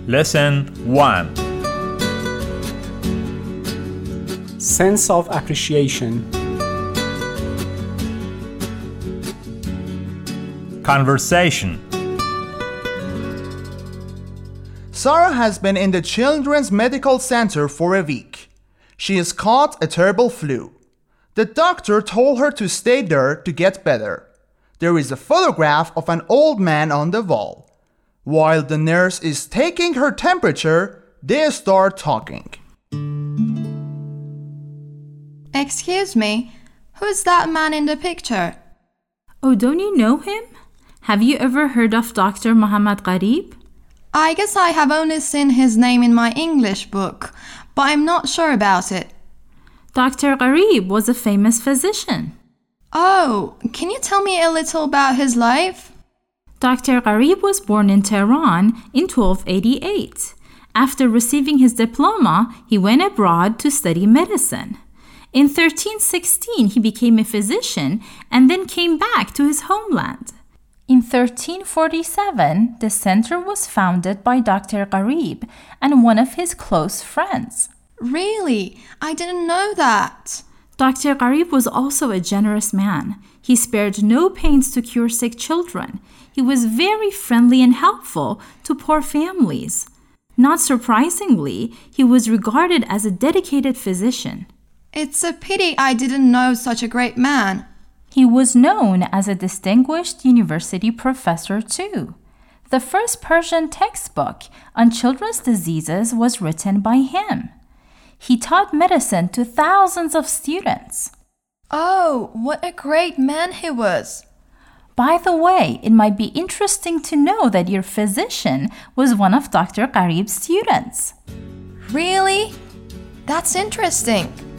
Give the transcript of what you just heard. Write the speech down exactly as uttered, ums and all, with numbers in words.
Lesson one. Sense of appreciation. Conversation. Sarah has been in the Children's Medical Center for a week. She has caught a terrible flu. The doctor told her to stay there to get better. There is a photograph of an old man on the wall. While the nurse is taking her temperature, they start talking. Excuse me, who's that man in the picture? Oh, don't you know him? Have you ever heard of Doctor Muhammad Gharib? I guess I have only seen his name in my English book, but I'm not sure about it. Doctor Gharib was a famous physician. Oh, can you tell me a little about his life? Doctor Gharib was born in Tehran in twelve eighty-eight. After receiving his diploma, he went abroad to study medicine. In thirteen sixteen, he became a physician and then came back to his homeland. In thirteen forty-seven, the center was founded by Doctor Gharib and one of his close friends. Really? I didn't know that. Doctor Gharib was also a generous man. He spared no pains to cure sick children. He was very friendly and helpful to poor families. Not surprisingly, he was regarded as a dedicated physician. It's a pity I didn't know such a great man. He was known as a distinguished university professor too. The first Persian textbook on children's diseases was written by him. He taught medicine to thousands of students. Oh, what a great man he was. By the way, it might be interesting to know that your physician was one of Doctor Gharib's students. Really? That's interesting.